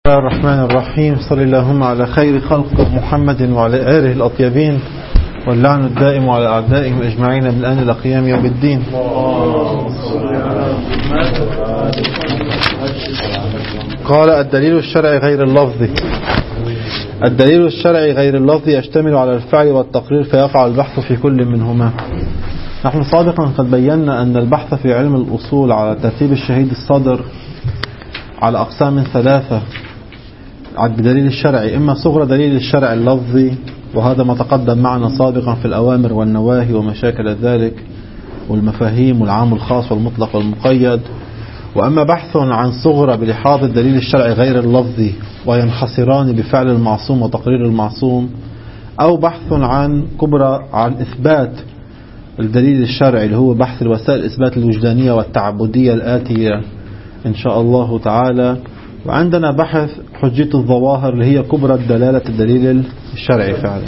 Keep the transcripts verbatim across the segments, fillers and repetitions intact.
بسم الله الرحمن الرحيم. صلى اللهم على خير خلق محمد وعلى آله الأطيبين، واللعن الدائم على أعدائهم أجمعين من الآن إلى قيام يوم الدين. قال: الدليل الشرعي غير اللفظي. الدليل الشرعي غير اللفظي يشتمل على الفعل والتقرير، فيقع البحث في كل منهما. نحن سابقا قد بينا أن البحث في علم الأصول على ترتيب الشهيد الصدر على أقسام ثلاثة بدليل الشرعي: إما صغرى دليل الشرع اللفظي، وهذا ما تقدم معنا سابقا في الأوامر والنواهي ومشاكل ذلك والمفاهيم والعام والخاص والمطلق والمقيد، وأما بحث عن صغرى بلحاظ الدليل الشرعي غير اللفظي وينحصران بفعل المعصوم وتقرير المعصوم، أو بحث عن كبرى عن إثبات الدليل الشرعي اللي هو بحث الوسائل الإثبات الوجدانية والتعبدية الآتية إن شاء الله تعالى. وعندنا بحث حجية الظواهر اللي هي كبرى دلالة الدليل الشرعي فعلا.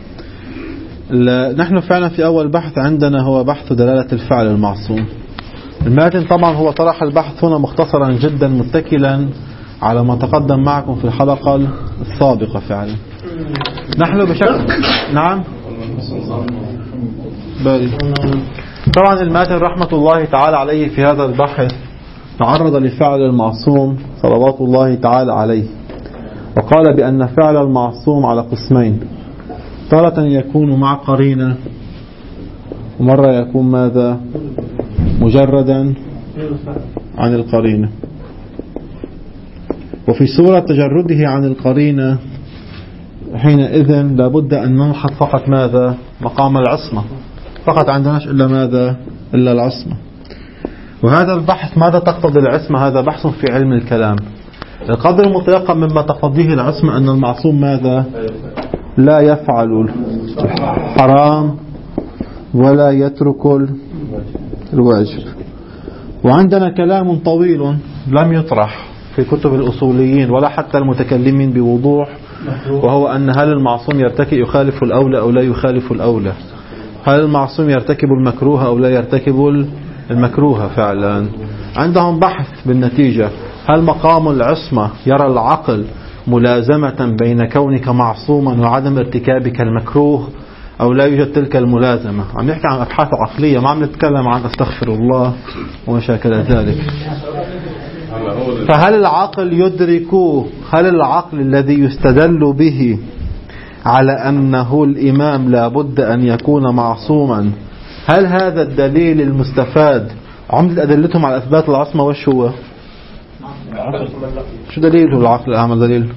نحن فعلا في أول بحث عندنا هو بحث دلالة الفعل المعصوم. الماتن طبعا هو طرح البحث هنا مختصرا جدا متكلا على ما تقدم معكم في الحلقة السابقة فعلا. نحن بشكل نعم بالي. طبعا الماتن رحمة الله تعالى عليه في هذا البحث تعرض لفعل المعصوم صلوات الله تعالى عليه، وقال بأن فعل المعصوم على قسمين: تارة يكون مع قرينة، ومرة يكون ماذا؟ مجردا عن القرينة. وفي صورة تجرده عن القرينة حينئذ لابد أن نلحظ فقط ماذا؟ مقام العصمة. فقط عندناش إلا ماذا؟ إلا العصمة. وهذا البحث ماذا تقتضي العصمة؟ هذا بحث في علم الكلام. القدر المتيقن مما تقتضيه العصمة أن المعصوم ماذا؟ لا يفعل الحرام ولا يترك الواجب. وعندنا كلام طويل لم يطرح في كتب الأصوليين ولا حتى المتكلمين بوضوح، وهو أن هل المعصوم يرتكب يخالف الأولى أو لا يخالف الأولى؟ هل المعصوم يرتكب المكروه أو لا يرتكب المكروه فعلا؟ عندهم بحث بالنتيجة: هل مقام العصمة يرى العقل ملازمة بين كونك معصوما وعدم ارتكابك المكروه، أو لا يوجد تلك الملازمة؟ عم نحكي عن أبحاث عقلية، ما عم نتكلم عن استغفر الله ومشاكل ذلك. فهل العقل يدرك، هل العقل الذي يستدل به على أنه الإمام لا بد أن يكون معصوما، هل هذا الدليل المستفاد عمدة أدلتهم على إثبات العصمة وش هو؟ شو دليله العقل الأعمى؟ دليل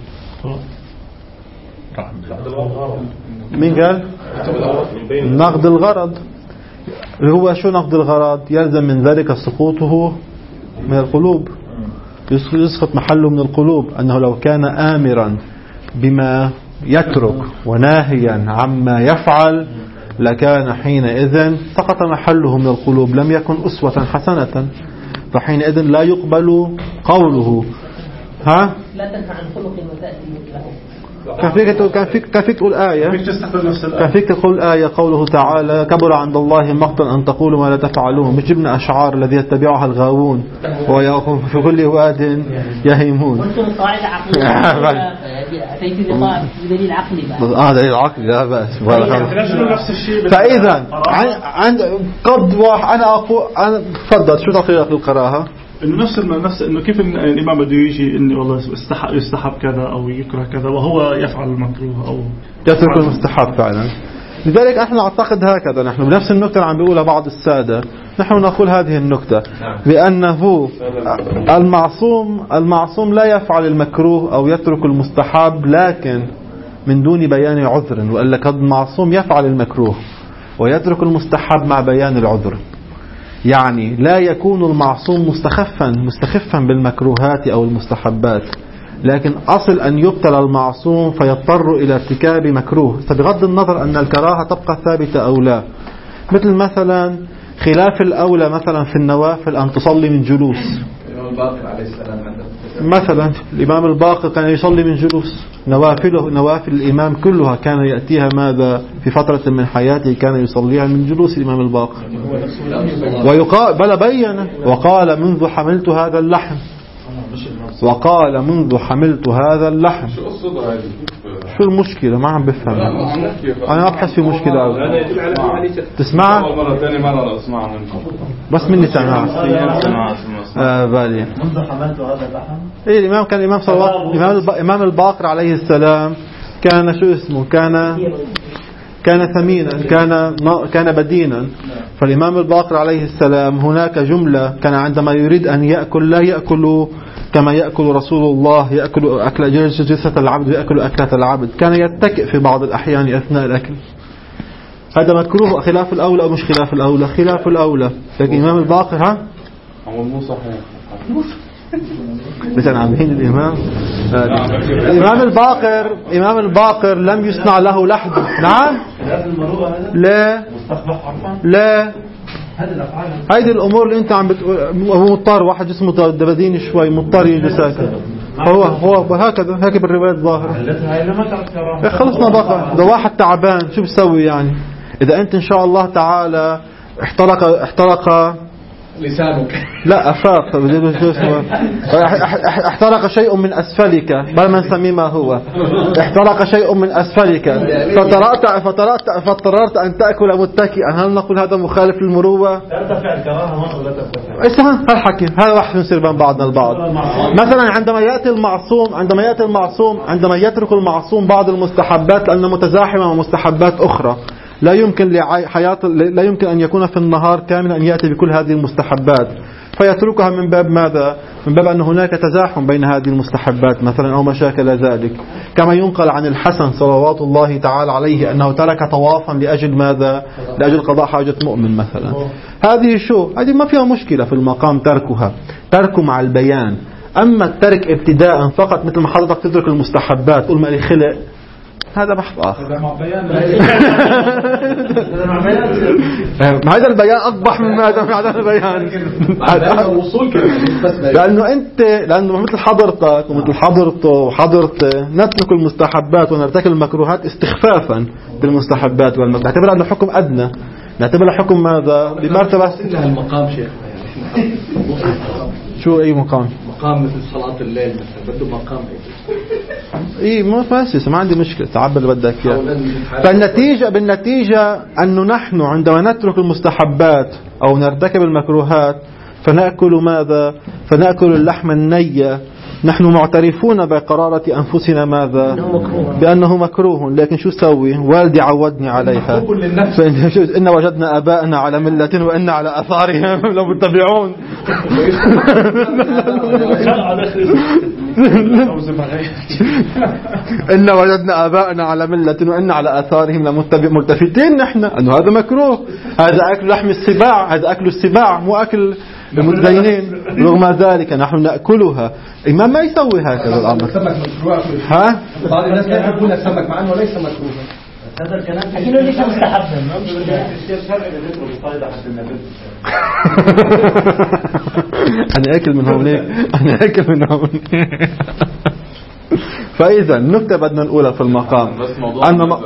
مين قال؟ نقد الغرض. هو شو نقد الغرض؟ يلزم من ذلك سقوطه من القلوب، يسقط محله من القلوب. أنه لو كان آمرا بما يترك وناهيا عما يفعل لكان حينئذ سقط محله من القلوب، لم يكن أسوة حسنة، فحينئذ لا يقبل قوله. ها؟ لا تنفع عن خلق وتأتي مثله. كان فيك تقول كان فيك كان فيك تقول آية كان فيك تقول آية قوله تعالى: كبر عند الله مقتا أن تقولوا ما لا تفعلون. مش جبنا أشعار الذي يتبعها الغاوون ويقوم في كل واد يهيمون. وانتم قاعدة عقلية أتيت بدليل عقلي بقى. آه دليل عقلي لا بأس. فإذا عند قد واحد أنا أقول أنا تفضل شو تقريرك للقراءة؟ إنه نفس نفس إنه كيف إن الإمام بده يجي إنه والله يستحب يستحب كذا أو يكره كذا وهو يفعل المكروه أو يترك المستحب فعلا. لذلك احنا نعتقد هكذا، نحن بنفس النكتة اللي عم بيقولها بعض السادة، نحن نقول هذه النكتة بأنه المعصوم المعصوم لا يفعل المكروه أو يترك المستحب لكن من دون بيان عذر، وإلا قد المعصوم يفعل المكروه ويترك المستحب مع بيان العذر. يعني لا يكون المعصوم مستخفا مستخفا بالمكروهات أو المستحبات، لكن أصل أن يبتلى المعصوم فيضطر إلى ارتكاب مكروه، فبغض النظر أن الكراهة تبقى ثابتة أو لا. مثل مثلا خلاف الأولى مثلا في النوافل أن تصلي من جلوس. مثلا الإمام الباقر كان يصلي من جلوس، نوافله نوافل الإمام كلها كان يأتيها ماذا في فترة من حياته كان يصليها من جلوس الإمام الباقر. ويقال بل بين وقال: منذ حملت هذا اللحم وقال منذ حملت هذا اللحم. شو قصده هذه؟ شو المشكلة؟ ما عم بفهم. أنا أبحث في مشكلة. تسمع؟ مرة ثانية مرة أسمع منكم. بس مني سمع. آه بالي. منذ حملت هذا اللحم. إيه الإمام كان الإمام صلى الله الإمام الإمام الباقر عليه السلام كان شو اسمه كان كان ثمينا كان كان بدينا. فالإمام الباقر عليه السلام هناك جملة كان عندما يريد أن يأكل لا يأكل كما يأكل رسول الله يأكل أكل جثة العبد ويأكل أكلة العبد. كان يتكئ في بعض الأحيان أثناء الأكل. هذا مكروه خلاف الأولى أو مش خلاف الأولى؟ خلاف الأولى. لكن الإمام الباقر ها هو مو صحيح. لسان عاملين الإمام الإمام الباقر الإمام الباقر لم يصنع له لحد. نعم لا لا هيدي الأمور اللي أنت عم بتقول هو مضطر واحد جسمه دبدين شوي مضطر يجلس ساكن هو هو هكذا هيك بالرواية الظاهرة. خلصنا بقى ده واحد تعبان شو بسوي يعني؟ إذا أنت إن شاء الله تعالى احترق احترق لسانك لا أفاق احترق شيء من أسفلك بل ما نسميه ما هو احترق شيء من أسفلك فطرأت فطرأت فاضطررت أن تأكل متكئا. هل نقول هذا مخالف للمروة؟ ترتفع الكراهة ولا ترتفع؟ اسمع هالحكي هذا واحد يصير بين بعضنا البعض. مثلا عندما يأتي المعصوم عندما يأتي المعصوم عندما يترك المعصوم بعض المستحبات لأنها متزاحمة ومستحبات أخرى لا يمكن لحياة لا يمكن أن يكون في النهار كاملا أن يأتي بكل هذه المستحبات فيتركها من باب ماذا؟ من باب أن هناك تزاحم بين هذه المستحبات مثلا أو مشاكل ذلك. كما ينقل عن الحسن صلوات الله تعالى عليه أنه ترك طوافا لأجل ماذا؟ لأجل قضاء حاجة مؤمن مثلا. هذه شو؟ هذه ما فيها مشكلة في المقام تركها ترك مع البيان. أما الترك ابتداء فقط مثل ما حضرتك تترك المستحبات قل ما لي خلق هذا بحث آخر. هذا البيان أقبح من هذا البيان لأنه أنت لأنه مثل حضرتك ومثل حضرته وحضرته نترك المستحبات ونرتكب المكروهات استخفافا بالمستحبات والمكروهات نعتبر أنه حكم أدنى نعتبر حكم ماذا بمرتبة المقام شيخ. شو أي مقام؟ مقام مثل صلاة الليل مثلا بده مقام ايه مو فاسس ما عندي مشكلة تعبر اللي بدك اياه. فالنتيجة بالنتيجة أنه نحن عندما نترك المستحبات أو نرتكب المكروهات فنأكل ماذا؟ فنأكل اللحم النية. نحن معترفون بقرارة أنفسنا ماذا؟ بأنه مكروه. لكن شو سوي؟ والدي عودني عليها إن وجدنا آباءنا على ملة وإن على أثارهم لو متبعون. إن وجدنا آباءنا على ملة وإن على آثارهم لملتفتين. نحن أنه هذا مكروه. هذا أكل لحم السباع هذا أكل السباع مو أكل المتدينين. رغم ذلك نحن نأكلها. الإمام ما يسوي هكذا الأمر. ها؟ بعض الناس يحبون السمك مع أنه ليس مكروها. هذا الكلام لكنه ليس مستحبا. أنا أكل من هونيك أنا أكل من هونيك. فإذا النكتة بدنا نقولها في المقام أن ما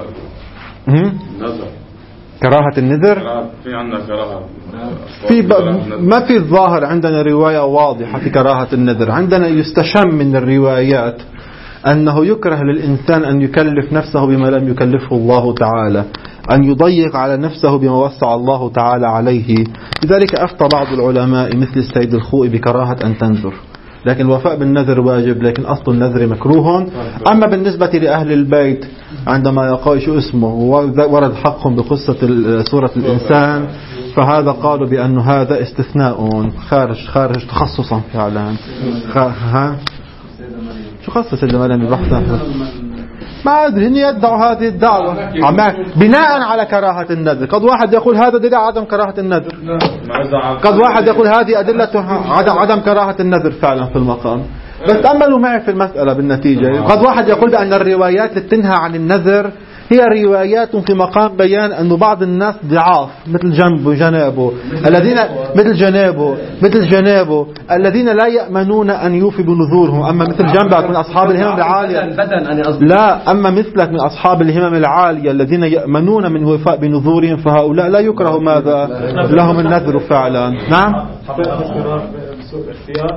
كراهة النذر في عندنا كراهة في ب... ما في الظاهر عندنا رواية واضحة في كراهة النذر. عندنا يستشم من الروايات أنه يكره للإنسان أن يكلف نفسه بما لم يكلفه الله تعالى أن يضيق على نفسه بما وسع الله تعالى عليه. لذلك أفتى بعض العلماء مثل السيد الخوئي بكراهة أن تنذر. لكن الوفاء بالنذر واجب لكن أصل النذر مكروه. أما بالنسبة لأهل البيت عندما يقول شو اسمه ورد حقهم بقصة سورة الإنسان فهذا قالوا بأن هذا استثناء خارج خارج تخصصا فعلا. ها شو خصص سيدنا مريم بحثا ما أدري إني يدعوا هذه الدعوة بناء على كراهة النذر. قد واحد يقول هذا دليل عدم كراهة النذر قد واحد يقول هذه أدلة عدم عدم كراهة النذر فعلا في المقام. بس تأملوا معي في المسألة بالنتيجة. قد واحد يقول بأن الروايات التي تنهى عن النذر هي روايات في مقام بيان أن بعض الناس ضعاف مثل جنبه جنابه الذين مثل جنابه مثل جنابه الذين لا يأمنون أن يوفي بنذورهم. أما مثل جنبك من أصحاب الهمم العالية لا أما مثلك من أصحاب الهمم العالية الذين يأمنون من وفاء بنذورهم فهؤلاء لا يكره ماذا لهم النذر فعلا. نعم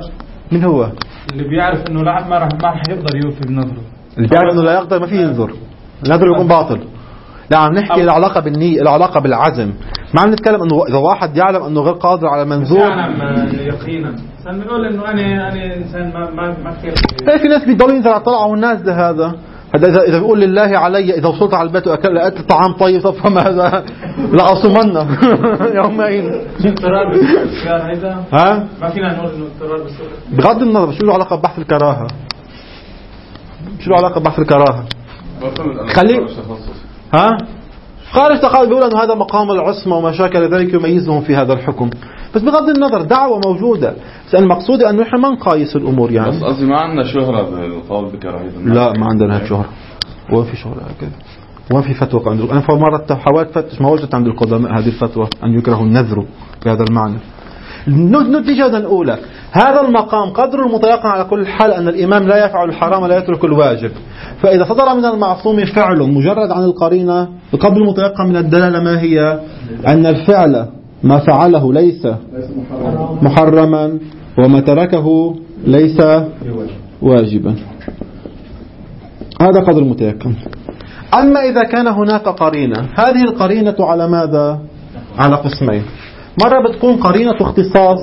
من هو اللي بيعرف انه لا ما راح ما راح يقدر يوفي بنظره؟ اللي بيعرف انه لا يقدر ما فيه ينظر، النذر يكون باطل. لا عم نحكي العلاقة بالنية، العلاقة بالعزم. ما عم نتكلم انه اذا واحد يعلم انه غير قادر على منظور يعلم يقينا. انسان بيقول انه انا انا انسان ما ما ما كثير. ايه في ناس بيضلوا ينزل على الطلعة والناس ده هذا هذا اذا اذا بيقول لله علي اذا وصلت على البيت واكل لقيت الطعام طيب طب فماذا؟ لا اصومنا يومين. اضطرار بالسكر هيدا؟ ها؟ ما فينا نقول انه اضطرار بالسكر. بغض النظر شو له علاقة ببحث الكراهة؟ شو له علاقة ببحث الكراهة؟ خليه ها؟ خارج تقال بيقول انه هذا مقام العصمة وما شاكل ذلك يميزهم في هذا الحكم، بس بغض النظر دعوة موجودة. بس المقصود انه نحن ما نقايس الامور يعني. بس قصدي ما عندنا شهرة بالقول بكراهية النذر. لا ما عندنا هيك شهرة، وين في شهرة هكذا، وين في فتوى عندكم؟ انا مرة حاولت فتش ما وجدت عند القدماء هذه الفتوى ان يكره النذر بهذا المعنى. النتيجة الأولى هذا المقام قدر المتيقن على كل حال أن الإمام لا يفعل الحرام ولا يترك الواجب، فإذا صدر من المعصوم فعل مجرد عن القرينة بقدر المتيقن من الدلالة ما هي؟ أن الفعل ما فعله ليس محرما وما تركه ليس واجبا، هذا قدر المتيقن. أما إذا كان هناك قرينة، هذه القرينة على ماذا؟ على قسمين، مرة بتكون قرينة اختصاص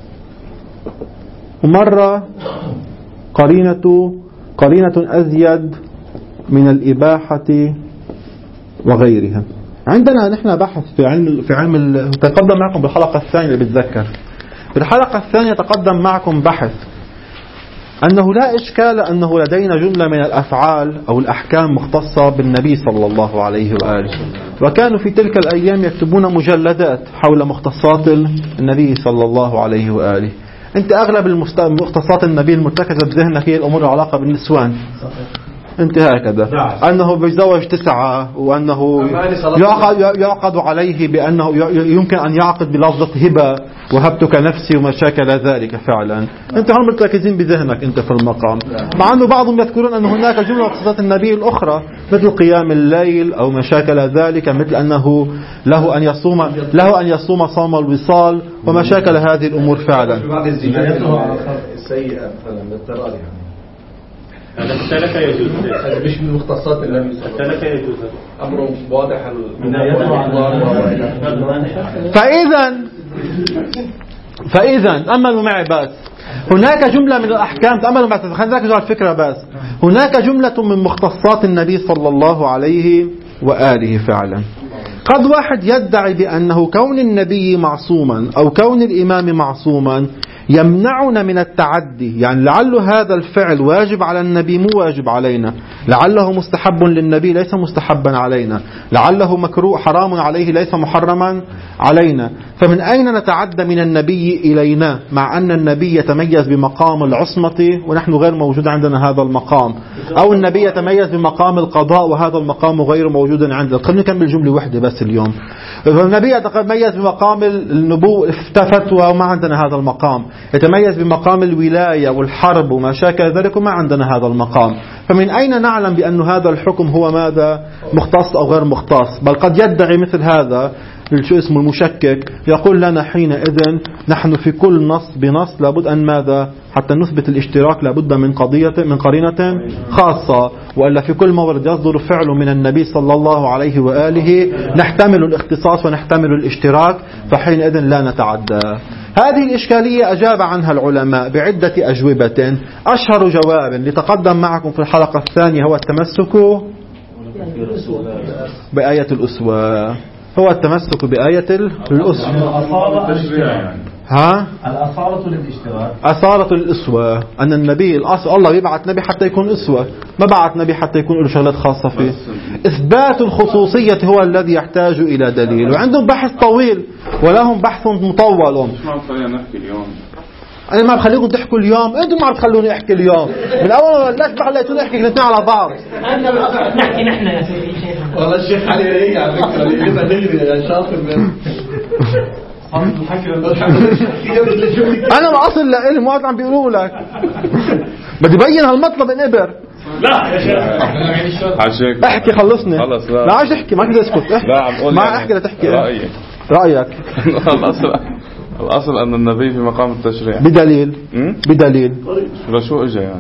ومرة قرينة قرينة أزيد من الإباحة وغيرها. عندنا نحن بحث في علم في علم تقدم معكم بالحلقة الثانية اللي بتذكر. في الحلقة الثانية تقدم معكم بحث أنه لا إشكال أنه لدينا جملة من الأفعال أو الأحكام مختصة بالنبي صلى الله عليه وآله، وكانوا في تلك الأيام يكتبون مجلدات حول مختصات النبي صلى الله عليه وآله. أنت أغلب المختصات النبي المرتكزة بذهنك هي الأمور العلاقة بالنسوان، انت هكذا أنه بيتزوج تسعة، وأنه يعقد, يعقد عليه بأنه يمكن أن يعقد بلفظة هبة وهبتك نفسي وما شاكل ذلك. فعلا أنت هم مرتكزين بذهنك أنت في المقام، مع أنه بعضهم يذكرون أن هناك جملة خصوصات النبي الأخرى مثل قيام الليل أو ما شاكل ذلك، مثل أنه له أن يصوم له أن يصوم صوم الوصال وما شاكل هذه الأمور. فعلا بعد الزيادة السيئة للضرر يعني الثلاثة يجوز، هذا مش من مختصات النبي صلى الله عليه وسلم. الثلاثة يجوز، أمر واضح. فإذا فإذا تأملوا معي بس، هناك جملة من الأحكام، تأملوا معي خلينا نركز على الفكرة بس، هناك جملة من مختصات النبي صلى الله عليه وآله. فعلا قد واحد يدعي بأنه كون النبي معصوما أو كون الإمام معصوما يمنعنا من التعدي، يعني لعل هذا الفعل واجب على النبي مو واجب علينا، لعله مستحب للنبي ليس مستحبا علينا، لعله مكروه حرام عليه ليس محرما علينا. فمن أين نتعدى من النبي إلينا مع أن النبي يتميز بمقام العصمة ونحن غير موجود عندنا هذا المقام، أو النبي يتميز بمقام القضاء وهذا المقام غير موجود عندنا. خلينا نكمل جملة واحدة بس اليوم. النبي يتميز بمقام النبوة فتوى وما عندنا هذا المقام، يتميز بمقام الولاية والحرب وما شاكل ذلك وما عندنا هذا المقام. فمن أين نعلم بأن هذا الحكم هو ماذا مختص أو غير مختص؟ بل قد يدعي مثل هذا شو اسمه المشكك، يقول لنا حينئذ نحن في كل نص بنص لابد أن ماذا حتى نثبت الاشتراك لابد من قضية من قرينة خاصة، وإلا في كل مورد يصدر فعل من النبي صلى الله عليه وآله نحتمل الاختصاص ونحتمل الاشتراك، فحينئذ لا نتعدى. هذه الإشكالية أجاب عنها العلماء بعدة أجوبة. أشهر جواب لتقدم معكم في الحلقة الثانية هو التمسك بآية الأسوة، هو التمسك بآية الأسوة. ها؟ الأصالة للاشتراك، أصالة الأسوة، أن النبي الأصل الله يبعث نبي حتى يكون أسوة، ما بعث نبي حتى يكون له شغلات خاصة فيه. إثبات الخصوصية هو الذي يحتاج إلى دليل، وعندهم بحث طويل ولهم بحث مطول. مش ما خلينا نحكي اليوم، أنا ما بخليكم تحكوا اليوم، أنتم ما بتخلوني أحكي اليوم، من أول لا خليتوني أحكي الاثنين على بعض. أنا الأصل نحكي نحن يا سيدي. والله الشيخ علي إيه على فكرة اللي نغري يا شاطر من أنا الأصل لإلي مو عم بيقولوا لك بدي بين هالمطلب انقبر. لا يا شيخ احكي خلصني. خلص لا لا عايز احكي ما كنت اسكت. لا عم قول ما احكي لا تحكي رأيك رأيك. خلص الأصل أن النبي في مقام التشريع بدليل أمم؟ بدليل شو إجا يعني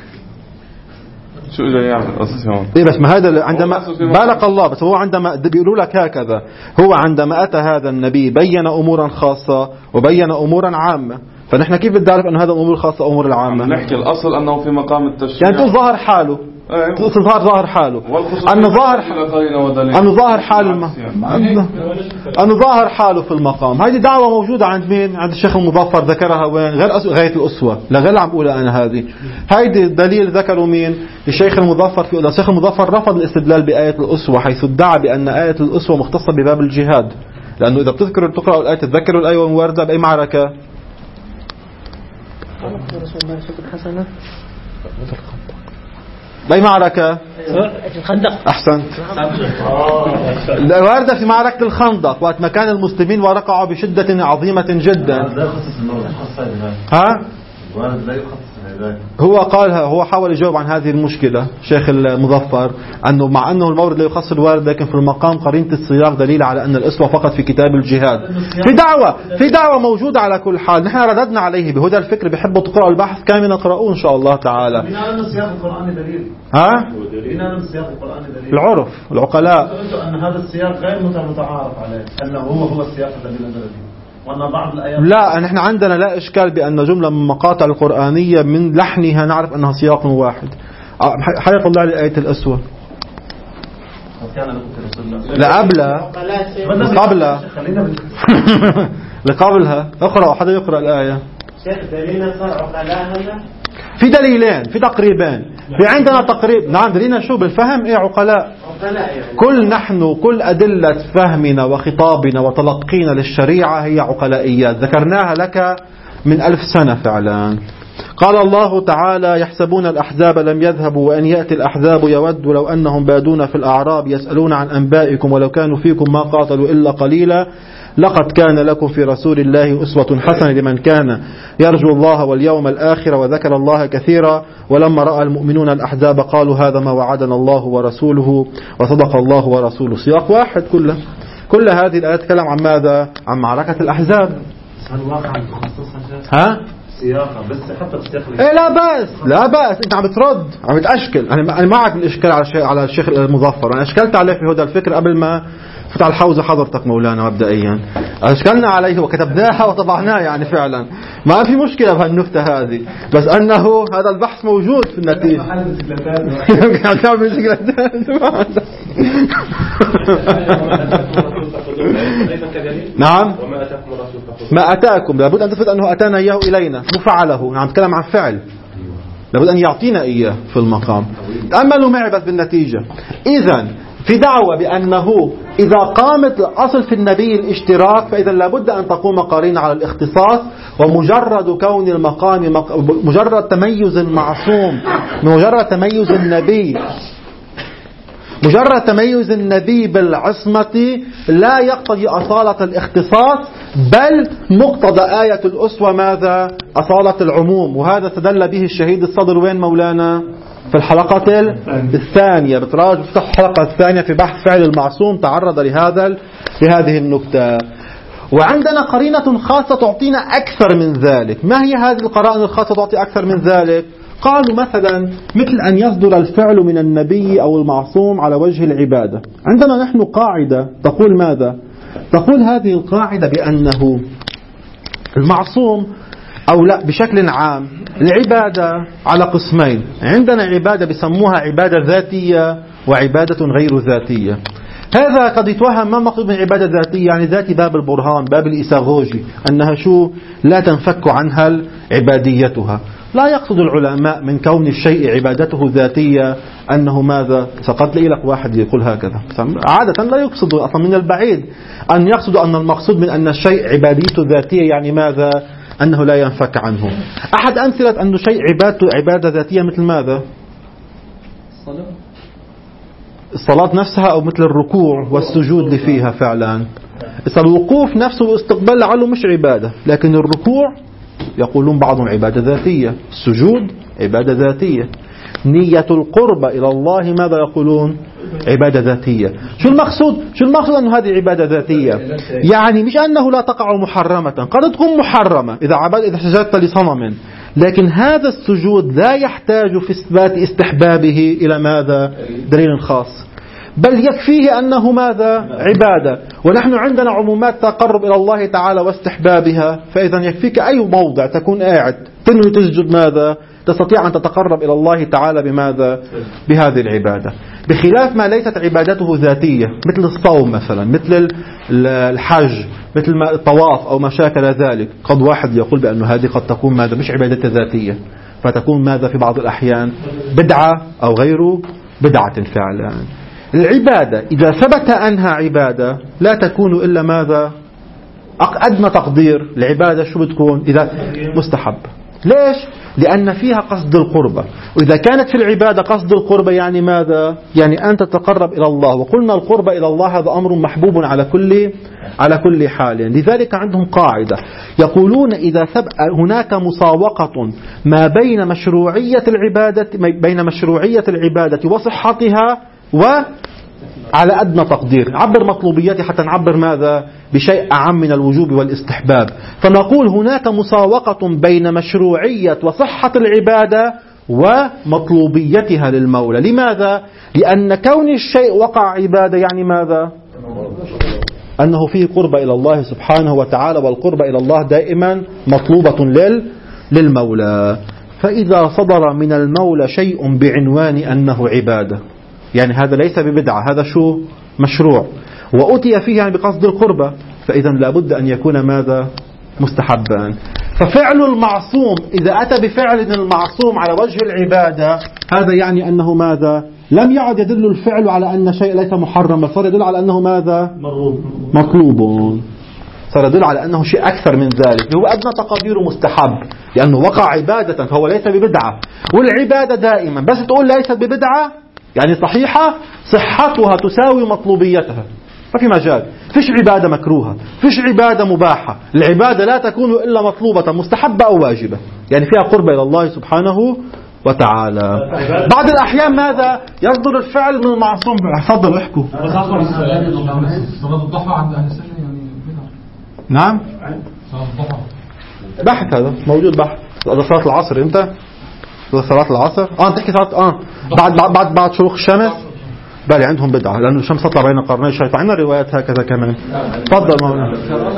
شو إجا يعني الأصل هون إيه بس ما هذا عندما بارك الله بس هو عندما بيقولوا لك هكذا هو عندما أتى هذا النبي بين أمورا خاصة وبين أمورا عامة فنحن كيف بدي أعرف أن هذا الأمور الخاصة أمور العامة نحكي الأصل أنه في مقام التشريع يعني تقول ظاهر حاله ظاهر ظاهر حاله أنه ظاهر أنه ظاهر حاله أنه ظاهر حاله في المقام. هذه دعوة موجودة عند مين؟ عند الشيخ المظفر ذكرها وين؟ غير غاية الأسوة لا غير عم بقولها أنا هذه. هيدي الدليل ذكروا مين؟ الشيخ المظفر في الشيخ المظفر رفض الاستدلال بآية الأسوة حيث ادعى بأن آية الأسوة مختصة بباب الجهاد لأنه إذا بتذكروا تقرأوا الآية تذكروا الآية والواردة بأي معركة؟ بأي معركة؟ الخندق. أحسنت. واردة في معركة الخندق وقت ما كان المسلمين ورقعوا بشدة عظيمة جدا. ها؟ هو قالها هو حاول يجاوب عن هذه المشكلة شيخ المظفر أنه مع أنه المورد لا يخص الوارد لكن في المقام قرينة السياق دليل على أن الأسوة فقط في كتاب الجهاد. في دعوة في دعوة موجودة على كل حال نحن رددنا عليه بهدى الفكر بيحبوا تقرأوا البحث كامل نقرأوه إن شاء الله تعالى. السياق القرآني دليل. ها؟ السياق القرآني دليل. العرف العقلاء. أن هذا السياق غير متعارف عليه أنه هو هو السياق الذي نزل فيه. لا نحن عندنا لا إشكال بأن جملة من مقاطع القرآنية من لحنها نعرف أنها سياق واحد. حيث الله لآية الأسوة لا قبلها قبلها لقبلها اقرأ حدا يقرأ الآية. في دليلين في تقريبين في عندنا تقريب نعم دليلنا شو بالفهم ايه عقلاء كل نحن كل أدلة فهمنا وخطابنا وتلقينا للشريعة هي عقلائيات ذكرناها لك من ألف سنة فعلا. قال الله تعالى يحسبون الأحزاب لم يذهبوا وأن يأتي الأحزاب يود لو أنهم بادون في الأعراب يسألون عن أنبائكم ولو كانوا فيكم ما قاتلوا إلا قليلا لقد كان لكم في رسول الله أسوة حسنة لمن كان يرجو الله واليوم الآخر وذكر الله كثيرا ولما رأى المؤمنون الأحزاب قالوا هذا ما وعدنا الله ورسوله وصدق الله ورسوله. سياق واحد كله كل هذه الآيات تتكلم عن ماذا؟ عن معركة الأحزاب. ها؟ سياقة بس حتى السياق إيه لا بأس لا بأس أنت عم بترد عم بتأشكل. أنا أنا معك بالإشكال على الشيخ على الشيخ المظفر. أنا أشكلت عليه في هذا الفكر قبل ما فت على الحوزة حضرتك مولانا مبدئيا أشكلنا عليه وكتبناها وطبعناها يعني فعلا ما في مشكلة بهالنكتة هذه بس أنه هذا البحث موجود في النتيجة. نعم ما أتاكم لابد أن تثبت أنه أتانا إياه إلينا مفعله. نعم نتكلم عن فعل لابد أن يعطينا إياه في المقام. تأملوا معي بس بالنتيجة. إذن في دعوة بأنه إذا قامت الأصل في النبي الاشتراك فإذا لابد أن تقوم قرينة على الاختصاص ومجرد كون المقام مجرد تميز المعصوم مجرد تميز النبي مجرد تميز النبي بالعصمة لا يقتضي أصالة الاختصاص بل مقتضى آية الأسوة ماذا؟ أصالة العموم. وهذا استدل به الشهيد الصدر وين مولانا؟ في الحلقة الثانية بتراجع تفتح الحلقة الثانية في بحث فعل المعصوم تعرض لهذا لهذه النكتة. وعندنا قرينة خاصة تعطينا أكثر من ذلك. ما هي هذه القرائن الخاصة تعطي أكثر من ذلك؟ قالوا مثلا مثل أن يصدر الفعل من النبي أو المعصوم على وجه العبادة. عندنا نحن قاعدة تقول ماذا؟ تقول هذه القاعدة بأنه المعصوم أو لا بشكل عام العبادة على قسمين. عندنا عبادة بسموها عبادة ذاتية وعبادة غير ذاتية. هذا قد يتوهم ما مقصود من عبادة ذاتية يعني ذاتي باب البرهان باب الإساغوجي أنها شو لا تنفك عنها عباديتها. لا يقصد العلماء من كون الشيء عبادته ذاتية أنه ماذا فقط لي لك واحد يقول هكذا عادة لا يقصد أصلا من البعيد أن يقصد أن المقصود من أن الشيء عباديته ذاتية يعني ماذا أنه لا ينفك عنه. أحد أمثلة أنه شيء عبادته عبادة ذاتية مثل ماذا الصلاة الصلاة نفسها أو مثل الركوع والسجود اللي فيها فعلا. الوقوف نفسه واستقبال لعله مش عبادة لكن الركوع يقولون بعضهم عبادة ذاتية السجود عبادة ذاتية. نية القربة إلى الله ماذا يقولون عبادة ذاتية. شو المقصود؟ شو المقصود أنه هذه عبادة ذاتية؟ يعني مش أنه لا تقع محرمة، قد تكون محرمة إذا عباد إذا سجدت لصنم، لكن هذا السجود لا يحتاج في إثبات استحبابه إلى ماذا؟ دليل خاص، بل يكفيه أنه ماذا؟ عبادة. ونحن عندنا عمومات تقرب إلى الله تعالى واستحبابها، فإذا يكفيك أي موضع تكون قاعد تنوي تسجد ماذا؟ تستطيع أن تتقرب إلى الله تعالى بماذا؟ بهذه العبادة، بخلاف ما ليست عبادته ذاتية مثل الصوم مثلا، مثل الحج، مثل الطواف أو ما شاكل ذلك. قد واحد يقول بأن هذه قد تكون ماذا؟ مش عبادة ذاتية، فتكون ماذا في بعض الأحيان بدعة أو غير بدعة فعلا. العبادة إذا ثبت أنها عبادة لا تكون إلا ماذا؟ أدنى تقدير العبادة شو بتكون؟ إذا مستحب. ليش؟ لأن فيها قصد القربة، وإذا كانت في العبادة قصد القربة يعني ماذا؟ يعني أن تتقرب إلى الله، وقلنا القربة إلى الله هذا أمر محبوب على كل على كل حال. لذلك عندهم قاعدة يقولون إذا ثبت هناك مساوقة ما بين مشروعية العبادة بين مشروعية العبادة وصحتها وعلى أدنى تقدير، عبر مطلوبياتي حتى نعبر ماذا؟ بشيء أعم من الوجوب والاستحباب. فنقول هناك مساوقة بين مشروعية وصحة العبادة ومطلوبيتها للمولى. لماذا؟ لأن كون الشيء وقع عبادة يعني ماذا؟ أنه فيه قربة إلى الله سبحانه وتعالى، والقربة إلى الله دائما مطلوبة لل للمولى. فإذا صدر من المولى شيء بعنوان أنه عبادة، يعني هذا ليس ببدعة، هذا شو؟ مشروع، وأتي فيه يعني بقصد القربة، فإذا لابد أن يكون ماذا؟ مستحبا. ففعل المعصوم إذا أتى بفعل المعصوم على وجه العبادة، هذا يعني أنه ماذا؟ لم يعد يدل الفعل على أن شيء ليس محرم، بل صار يدل على أنه ماذا؟ مطلوب، صار يدل على أنه شيء أكثر من ذلك، هو أدنى تقديره مستحب، لأنه وقع عبادة فهو ليس ببدعة. والعبادة دائما بس تقول ليست ببدعة يعني صحيحة، صحتها تساوي مطلوبيتها، ما في مجال. فيش عبادة مكروهة، فيش عبادة مباحة. العبادة لا تكون إلا مطلوبة مستحبة أو واجبة، يعني فيها قربة إلى الله سبحانه وتعالى. بعض الأحيان ماذا؟ يصدر الفعل من المعصوم. تفضلوا احكوا. صلاة الضحى عند أهل السنة يعني نعم، صلاة الضحى بحث هذا موجود، بحث. صلاة العصر امتى؟ صلاة العصر اه تحكي صلاة اه بعد بعد بعد, بعد شروق الشمس. بالي عندهم بدعة لأنه الشمس تطلع بين قرني الشيطان. عندنا روايات هكذا كمان. تفضل مولانا.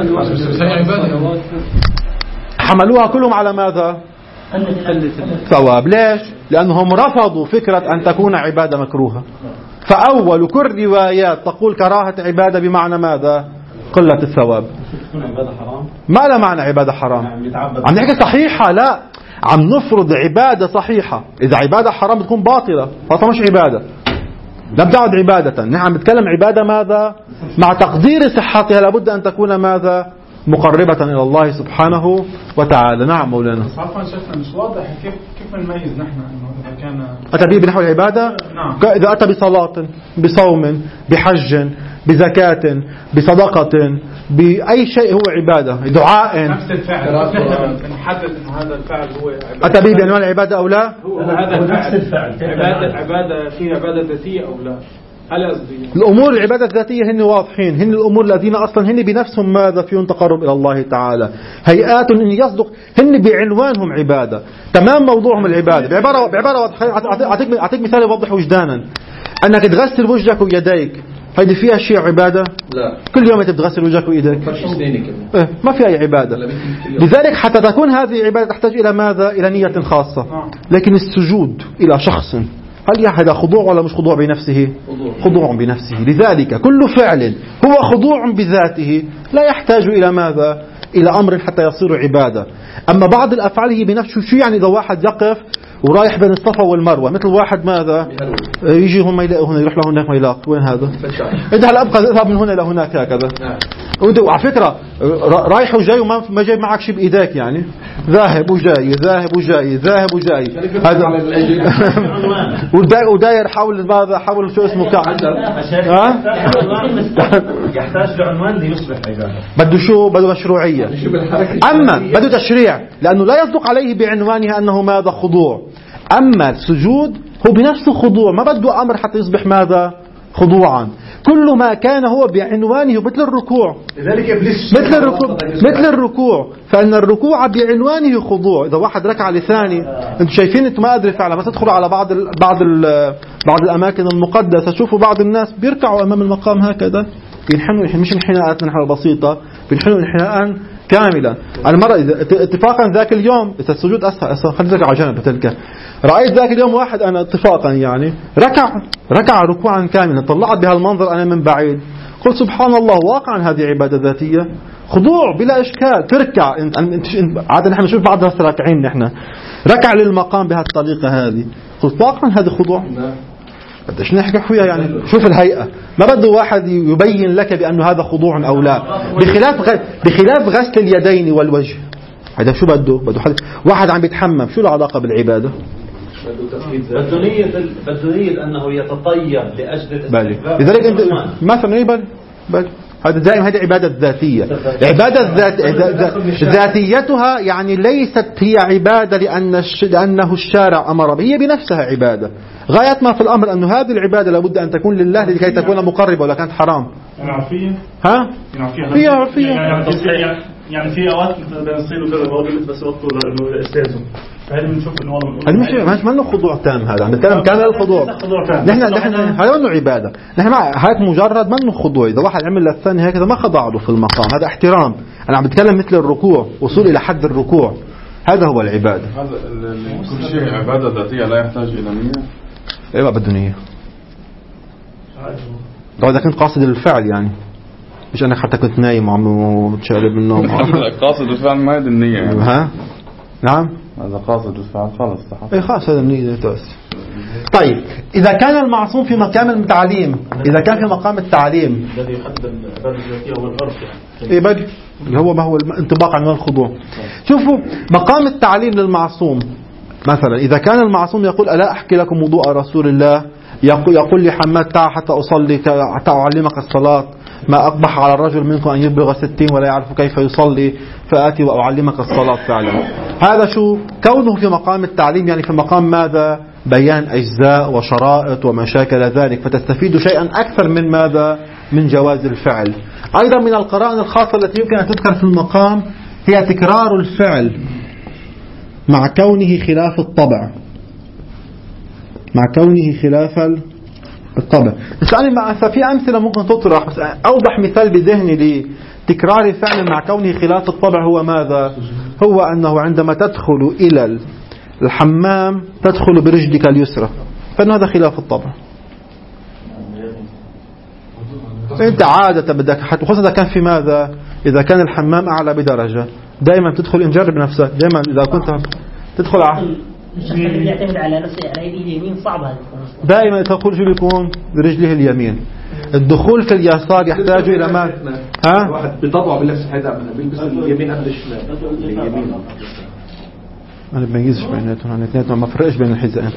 حملوها كلهم على ماذا؟ ثواب. ليش؟ لأنهم رفضوا فكرة أن تكون عبادة مكروهة. فأول كل روايات تقول كراهة عبادة بمعنى ماذا؟ قلة الثواب. ما لا معنى عبادة حرام؟ عم نحكي صحيحة، لا عم نفرض عبادة صحيحة. إذا عبادة حرام بتكون باطلة، فهذا مش عبادة، لا بتعد عبادة. نحن بنتكلم عبادة ماذا؟ مع تقدير صحتها لابد أن تكون ماذا؟ مقربة إلى الله سبحانه وتعالى. نعم مولانا. عفوا شيخنا مش واضح كيف كيف نميز نحن انه اذا كان أتى به بنحو العبادة؟ نعم. إذا أتى بصلاة، بصوم، بحج، بزكاة، بصدقة، بأي شيء هو عبادة، دعاء، نفس الفعل نحدد انه هذا الفعل هو عبادة. أتى به بعنوان العبادة أو لا؟ هو هذا نفس الفعل عبادة عبادة فيها عبادة ذاتية أو لا؟ هل قصدي الأمور العبادة الذاتية هن واضحين، هن الأمور الذين أصلا هن بنفسهم ماذا؟ فيهم تقرب إلى الله تعالى. هيئات إن يصدق هن بعنوانهم عبادة، تمام موضوعهم العبادة. بعبارة بعبارة أعطيك أعطيك مثال يوضح وجدانا. أنك تغسل وجهك ويديك، هذه فيها شيء عبادة؟ لا. كل يوم أنت بتغسل وجهك ويديك، إيه ما فيها أي عبادة. لذلك حتى تكون هذه عبادة تحتاج إلى ماذا؟ إلى نية خاصة. لكن السجود إلى شخص، هل هذا خضوع ولا مش خضوع بنفسه؟ خضوع بنفسه. لذلك كل فعل هو خضوع بذاته لا يحتاج إلى ماذا؟ إلى أمر حتى يصير عبادة. أما بعض الأفعال هي بنفسه، شو يعني إذا واحد يقف ورايح بين الصفا والمروة، مثل واحد ماذا؟ يجي هون ما يلاقي هنا، يروح لهناك ما يلاقي. وين هذا؟ إذا هلا أبقى اذهب من هنا إلى هناك هكذا. وعلى فكرة رايح وجاي وما ما جايب معك شيء بإيديك، يعني ذاهب وجاي ذاهب وجاي ذاهب وجاي هذا وداير حول ماذا؟ حول شو اسمه كعب. ها؟ يحتاج لعنوان ليصبح عبادة. بده شو؟ بده مشروعية. أما بده تشريع، لأنه لا يصدق عليه بعنوانها أنه ماذا؟ خضوع. أما السجود هو بنفسه خضوع، ما بده أمر حتى يصبح ماذا؟ خضوعا. كل ما كان هو بعنوانه مثل الركوع، لذلك إبليس مثل الركوع مثل الركوع فإن الركوع بعنوانه خضوع. إذا واحد ركع لثاني، أنتم شايفين، أنتم ما أدري فعلا، بس تدخلوا على بعض ال بعض ال بعض الأماكن المقدسة، شوفوا بعض الناس بيركعوا أمام المقام هكذا، ينحنوا مش انحناءات نحن بسيطة، بينحنوا انحناء كاملا. أنا مرة اتفاقا ذاك اليوم، إذا السجود أسهل أسهل خلينا نرجع على جنب تلك، رأيت ذاك اليوم واحد أنا اتفاقا يعني ركع ركع ركوعا كاملا، طلعت بهالمنظر أنا من بعيد، قلت سبحان الله، واقعا هذه عبادة ذاتية، خضوع بلا إشكال، تركع. عادة نحن نشوف بعض الناس راكعين، نحن ركع للمقام بهالطريقة هذه، قلت واقعا هذا خضوع. قديش نحكي فيها يعني، شوف الهيئة، ما بده واحد يبين لك بأنه هذا خضوع أو لا، بخلاف غ... بخلاف غسل اليدين والوجه، هذا شو بده بده حد... واحد عم بيتحمم، شو له علاقة بالعبادة؟ بده نية بده نية أنه يتطيب لأجل الاستحباب. لذلك أنت مثلا يبل بل هذا دائما هذه عبادة ذاتية. عبادة ذات... ذاتيتها يعني ليست هي عبادة لأن الش... لأنه الشارع أمر به، هي بنفسها عبادة. غاية ما في الأمر أنه هذه العبادة لابد أن تكون لله لكي تكون مقربة، ولا كانت حرام. يعني عرفية؟ ها؟ يعني فيها عرفية. يعني يعني في أوقات بين الصين وكذا بقول بس وقته لأنه استاذه. فهذا بنشوف إنه والله. هذا مش مش منه خضوع تام، هذا عم نتكلم كامل الخضوع. نحن نحن هذا منه عبادة. نحن مع هيك مجرد منه خضوع. إذا واحد عمل للثاني هكذا ما خضع له في المقام، هذا احترام. أنا عم بتكلم مثل الركوع، وصول إلى حد الركوع، هذا هو العبادة. هذا كل شيء عبادة ذاتية لا يحتاج إلى نية. إيه ما بده نية. طبعا إذا كنت قاصد الفعل يعني، مش أنك حتى كنت نايم وعم تشقلب من النوم. قاصد الفعل ما هي النية يعني. ها؟ نعم. هذا قاصد الفعل خلاص صح. إيه خلاص هذا النية بس. طيب إذا كان المعصوم في مقام التعليم، إذا كان في مقام التعليم الذي يقدم العبادة الذاتية هو الأرض يعني. إيه بدي اللي هو ما هو انطباق عن الخضوع. شوفوا مقام التعليم للمعصوم، مثلا إذا كان المعصوم يقول ألا أحكي لكم وضوء رسول الله، يقول, يقول لي حماد تعال حتى أصلي حتى أعلمك الصلاة، ما أقبح على الرجل منكم أن يبلغ ستين ولا يعرف كيف يصلي، فآتي وأعلمك الصلاة فعلا. هذا شو كونه في مقام التعليم، يعني في مقام ماذا؟ بيان أجزاء وشرائط وما شاكل ذلك، فتستفيد شيئا أكثر من ماذا؟ من جواز الفعل. أيضا من القرائن الخاصة التي يمكن أن تذكر في المقام هي تكرار الفعل مع كونه خلاف الطبع، مع كونه خلاف الطبع. اسألني مع في أمثلة ممكن تطرح، بس أوضح مثال بذهني لتكرار فعل مع كونه خلاف الطبع هو ماذا؟ هو أنه عندما تدخل إلى الحمام تدخل برجلك اليسرى، فإن هذا خلاف الطبع. أنت عادة بدك حتى، خصوصا إذا كان في ماذا؟ إذا كان الحمام أعلى بدرجة، دائما تدخل انجرب نفسك، دائما إذا كنت تدخل على الشخص اللي يعتمد على نفسه على يده اليمين صعب هذا، دائما تدخل شو بيكون برجله اليمين. الدخول في اليسار يحتاج إلى ما ها واحد بطبعه بنفس هذا بيلبس اليمين قبل الشمال. اليمين أنا بميزش بيناتهم، أنا اثنيناتهم ما فرقش بين الحذاءين.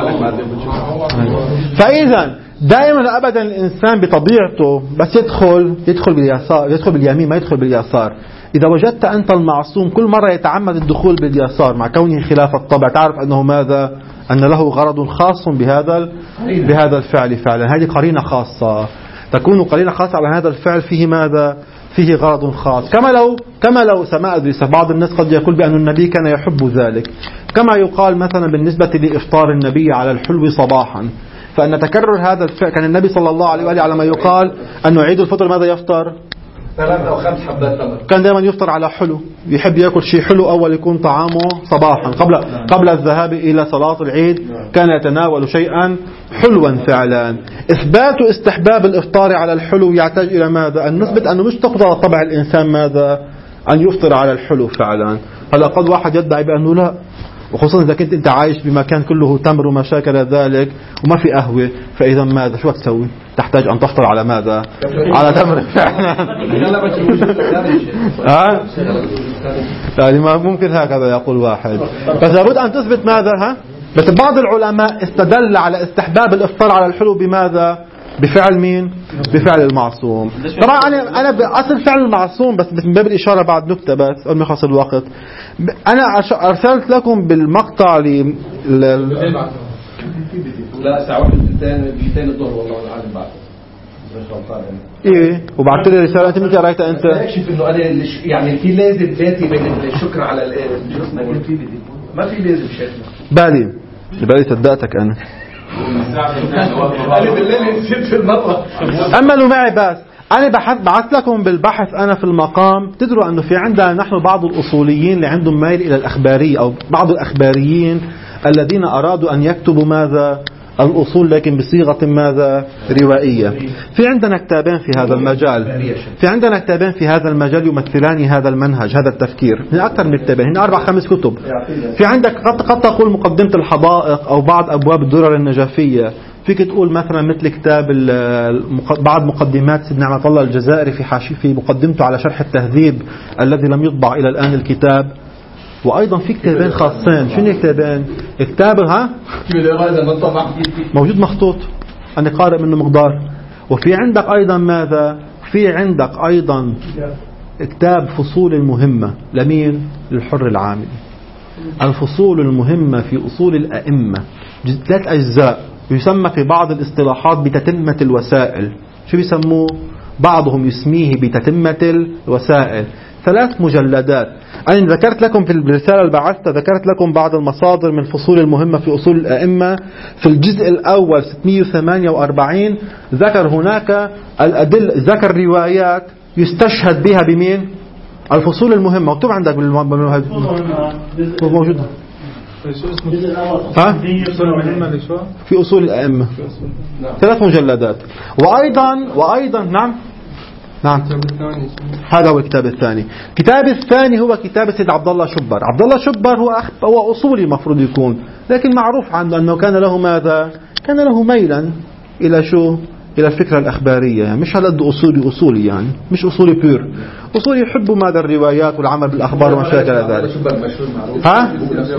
فإذا دائما أبدا الإنسان بطبيعته بس يدخل يدخل باليسار، يدخل باليمين، ما يدخل باليسار. إذا وجدت أنت المعصوم كل مرة يتعمد الدخول باليسار مع كونه خلاف الطبع، تعرف أنه ماذا؟ أن له غرض خاص بهذا بهذا الفعل فعلا. هذه قرينة خاصة، تكون قرينة خاصة على هذا الفعل فيه ماذا؟ فيه غرض خاص. كما لو كما لو سماء أدريس، بعض الناس قد يقول بأن النبي كان يحب ذلك، كما يقال مثلا بالنسبة لإفطار النبي على الحلو صباحا، فأن تكرر هذا الفعل كان النبي صلى الله عليه وآله على ما يقال أنه عيد الفطر ماذا يفطر؟ ثلاث أو خمس حبات تمر. كان دائما يفطر على حلو، يحب يأكل شيء حلو أول يكون طعامه صباحا قبل قبل الذهاب إلى صلاة العيد، كان يتناول شيئا حلوا فعلا. إثبات استحباب الإفطار على الحلو يحتاج إلى ماذا؟ أن نثبت أنه مش تقضى طبع الإنسان ماذا؟ أن يفطر على الحلو فعلا. هلا قد واحد يدعي بأنه لا، وخصوصا إذا كنت أنت عايش بمكان كله تمر وما شاكل ذلك وما في قهوة، فإذا ماذا؟ شو تسوي؟ تحتاج أن تفطر على ماذا؟ على تمر فعلا. ها؟ يعني ما ممكن هكذا يقول واحد، بس لابد أن تثبت ماذا؟ ها؟ بس بعض العلماء استدل على استحباب الإفطار على الحلو بماذا؟ بفعل مين؟ بفعل المعصوم. طبعا أنا أنا بأصل فعل المعصوم، بس من باب الإشارة بعد نكتة بس قبل ما يخلص الوقت. أنا أرسلت لكم بالمقطع ل لا ساعة ثاني ثاني الظهر والله العظيم بعد ايه وبعت لي رساله انت متى قريتها انت؟ اكشف انه انا يعني في لازم ذاتي بين الشكر على الجسم ما في لازم شايفنا بالي بالي صدقتك انا انا بالليل نسيت في المطبخ املوا معي بس انا بحث بعثت لكم بالبحث انا في المقام. تدروا انه في عندنا نحن بعض الاصوليين اللي عندهم ميل الى الاخباريه او بعض الاخباريين الذين ارادوا ان يكتبوا ماذا الأصول لكن بصيغة ماذا روائية. في عندنا كتابين في هذا المجال في عندنا كتابين في هذا المجال يمثلان هذا المنهج هذا التفكير. من أكثر من كتابين هن أربع خمس كتب. في عندك قد, قد تقول مقدمة الحدائق أو بعض أبواب الدرر النجفية. فيك تقول مثلا مثل كتاب بعض مقدمات سيدنا نعمة الله الجزائري في حاشي في مقدمته على شرح التهذيب الذي لم يطبع إلى الآن الكتاب. وأيضا في كتابين خاصين. شنو كتابين؟ كتاب ها موجود مخطوط أنا قارئ منه مقدار. وفي عندك أيضا ماذا؟ في عندك أيضا كتاب فصول المهمة لمين؟ للحر العامل. الفصول المهمة في أصول الأئمة ثلاث أجزاء يسمى في بعض الاصطلاحات بتتمة الوسائل. شو بيسموه؟ بعضهم يسميه بتتمة الوسائل. ثلاث مجلدات. أنا ذكرت لكم في الرسالة اللي بعثتها ذكرت لكم بعض المصادر من الفصول المهمة في أصول الأئمة. في الجزء الأول ستمئة وثمانية وأربعين ذكر هناك الأدل ذكر روايات يستشهد بها بمين؟ الفصول المهمة. مكتوب عندك موجودة ها؟ في أصول الأئمة ثلاث مجلدات. وأيضا وأيضا نعم نعم هذا هو الكتاب الثاني. الكتاب الثاني هو كتاب سيد عبد الله شبر. عبد الله شبر هو أخ... هو أصولي المفروض يكون لكن معروف عنه أنه كان له ماذا؟ كان له ميلا إلى شو؟ إلى الفكرة الأخبارية. يعني مش هلد أصولي أصولي يعني مش أصولي بير أصولي يحب ماذا الروايات والعمل بالأخبار وما شابه ذلك. ها؟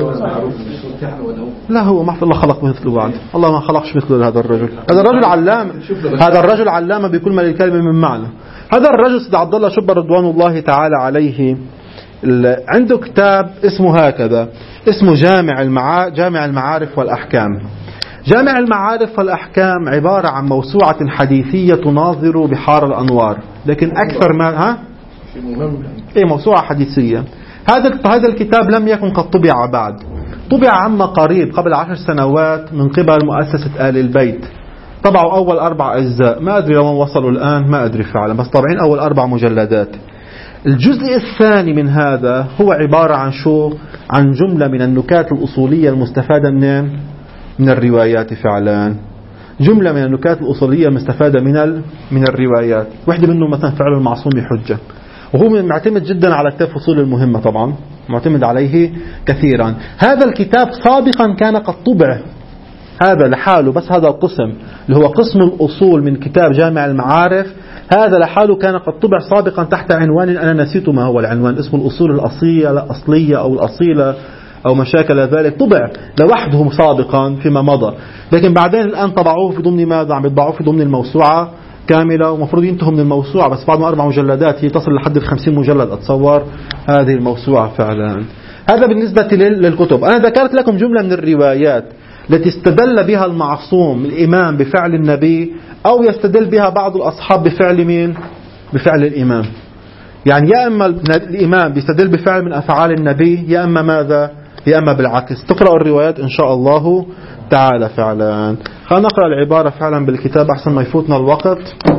لا هو ما الله خلق مثله بعد. الله ما خلقش مثله هذا الرجل. هذا الرجل علامة. هذا الرجل علامة بكل ما للكلمة من معنى. هذا الرجل سيد عبد الله شبر رضوان الله تعالى عليه عنده كتاب اسمه هكذا اسمه جامع المعا... جامع المعارف والأحكام. جامع المعارف والأحكام عبارة عن موسوعة حديثية تناظر بحار الأنوار لكن أكثر ما ها إيه موسوعة حديثية. هذا هذا الكتاب لم يكن قد طبع بعد. طبع عما قريب قبل عشر سنوات من قبل مؤسسة آل البيت. طبعوا أول أربع أجزاء ما أدري لو وصلوا الآن ما أدري فعلا بس طبعين أول أربع مجلدات. الجزء الثاني من هذا هو عبارة عن شو؟ عن جملة من النكات الأصولية المستفادة من من الروايات فعلا. جملة من النكات الأصولية المستفادة من ال... من الروايات. واحدة منه مثلا فعل المعصوم حجة وهو معتمد جدا على كتاب فصول المهمة طبعا معتمد عليه كثيرا. هذا الكتاب سابقا كان قد طبع هذا لحاله بس هذا القسم اللي هو قسم الأصول من كتاب جامع المعارف هذا لحاله كان قد طبع سابقا تحت عنوان أنا نسيت ما هو العنوان اسمه الأصول الأصيلة الأصلية أو الأصيلة أو مشاكل ذلك. طبع لوحده سابقا فيما مضى لكن بعدين الآن طبعوه في ضمن ماذا؟ عم يطبعوه في ضمن الموسوعة كاملة ومفروض ينتهوا من الموسوعة بس بعد ما أربع مجلدات هي تصل لحد خمسين مجلد أتصور هذه الموسوعة فعلا. هذا بالنسبة للكتب. أنا ذكرت لكم جملة من الروايات التي استدل بها المعصوم الإمام بفعل النبي أو يستدل بها بعض الأصحاب بفعل مين؟ بفعل الإمام. يعني يا أما الإمام بيستدل بفعل من أفعال النبي يا أما ماذا؟ يا أما بالعكس. تقرأ الروايات إن شاء الله تعالى فعلا. خلينا نقرأ العبارة فعلا بالكتاب أحسن ما يفوتنا الوقت.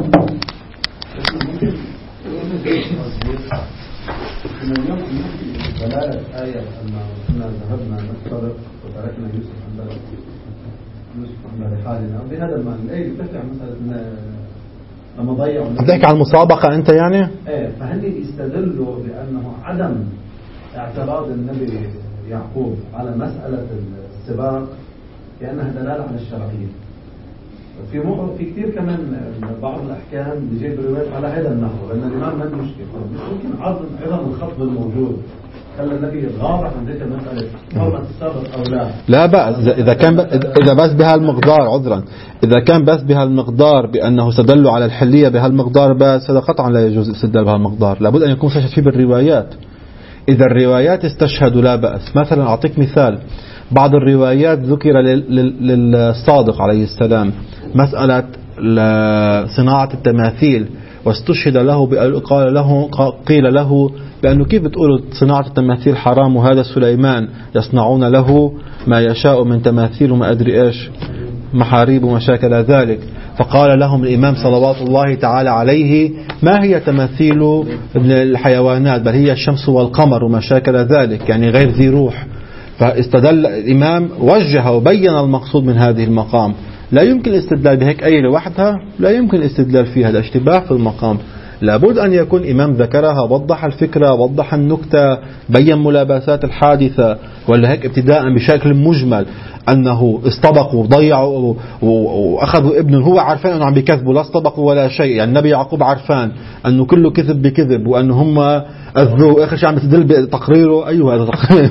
دلالة آية أن كنا ذهبنا نسترق وتركنا يوسف عند يوسف عند رحالنا بهذا المعنى. الآية بتحكي عن مسألة لما ضيعوا. بتحكي عن المسابقة أنت يعني؟ إيه فهل يستدلوا بأنه عدم اعتراض النبي يعقوب على مسألة السباق كأنها دلالة على الشرعية. في مو في كثير كمان بعض الأحكام بيجيب روايات على هذا النحو لأن الإمام ما مشكلة مش ممكن عظم عظم الخطب الموجود خلى النبي يتغاضى عن ذكر مسألة حرمة السابق أو لا. لا بأس إذا كان إذا بس بهالمقدار عذرا إذا كان بس بهالمقدار بأنه استدلوا على الحلية بهالمقدار بس هذا قطعا لا يجوز الاستدلال بهالمقدار. لابد أن يكون استشهد فيه بالروايات. إذا الروايات استشهدوا لا بأس. مثلا أعطيك مثال بعض الروايات ذكر للصادق عليه السلام مسألة صناعة التماثيل، واستشهد له قال له قيل له بأنه كيف بتقولوا صناعة التماثيل حرام وهذا سليمان يصنعون له ما يشاء من تماثيل وما أدري إيش محاريب وما شاكل ذلك. فقال لهم الإمام صلوات الله تعالى عليه ما هي تماثيل الحيوانات بل هي الشمس والقمر وما شاكل ذلك، يعني غير ذي روح. فاستدل الإمام وجه وبين المقصود من هذه المقام. لا يمكن الاستدلال بهيك أي لوحدها، لا يمكن الاستدلال فيها، الاشتباه في المقام. لابد أن يكون إمام ذكرها، وضح الفكرة، وضح النكتة، بين ملابسات الحادثة، ولا هيك ابتداء بشكل مجمل أنه استبقوا وضيعوا وأخذوا ابنه هو عارفان أنه عم بيكذبوا، لا استبقوا ولا شيء. يعني النبي يعقوب عارفان أنه كله كذب بكذب وأنه هم أذوه. آخر شيء عم يستدل بتقريره. أيوه هذا تقرير.